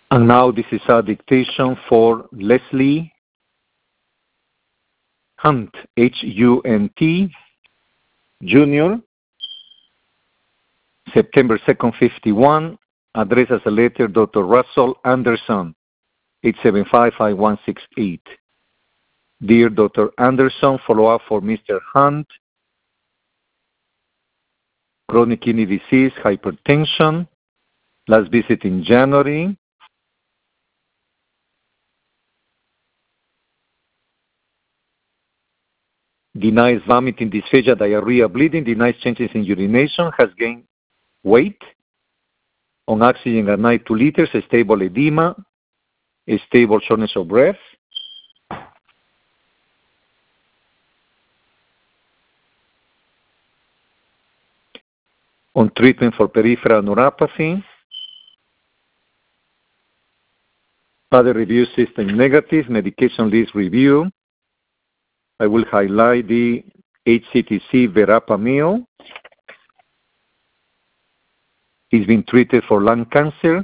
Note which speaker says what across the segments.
Speaker 1: And now this is a dictation for Leslie Hunt, H-U-N-T, Jr., September 2nd, 51, address as a letter, Dr. Russell Anderson, 875-5168. Dear Dr. Anderson, follow-up for Mr. Hunt, chronic kidney disease, hypertension, last visit in January. Denies vomiting, dysphagia, diarrhea, bleeding, denies changes in urination, has gained weight, on oxygen at night 2 liters, a stable edema, a stable shortness of breath. On treatment for peripheral neuropathy. Other review system negative, medication list review. I will highlight the HCTC verapamil. He's been treated for lung cancer,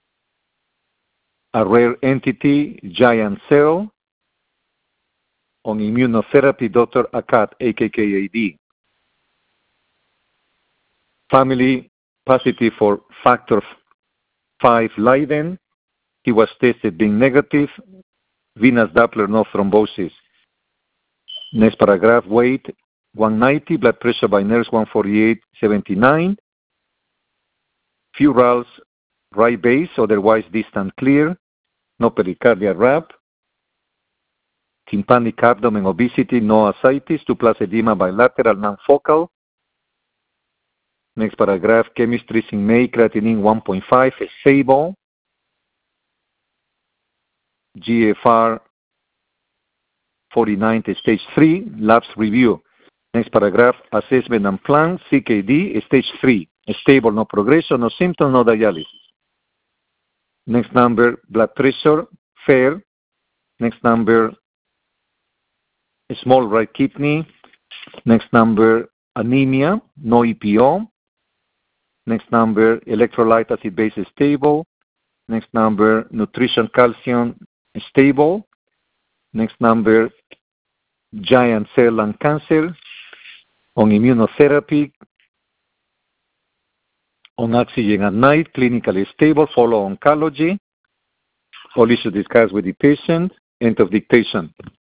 Speaker 1: a rare entity, giant cell, on immunotherapy, Dr. Akat, AKKAD. Family positive for factor V Leiden. He was tested being negative, venous Doppler, no thrombosis. Next paragraph, weight 190, blood pressure by nurse 148/79. Furals right base, otherwise distant clear, no pericardial wrap. Tympanic abdomen, obesity, no ascites, 2+ edema bilateral, non-focal. Next paragraph, chemistry, zinc May, creatinine 1.5, stable. GFR 49 stage 3, labs review. Next paragraph, assessment and plan, CKD, stage 3, stable, no progression, no symptom, no dialysis. Next number, blood pressure, fair. Next number, small right kidney. Next number, anemia, no EPO. Next number, electrolyte acid base stable. Next number, nutrition calcium stable. Next number, giant cell lung cancer, on immunotherapy, on oxygen at night, clinically stable, follow oncology. All issues discussed with the patient. End of dictation.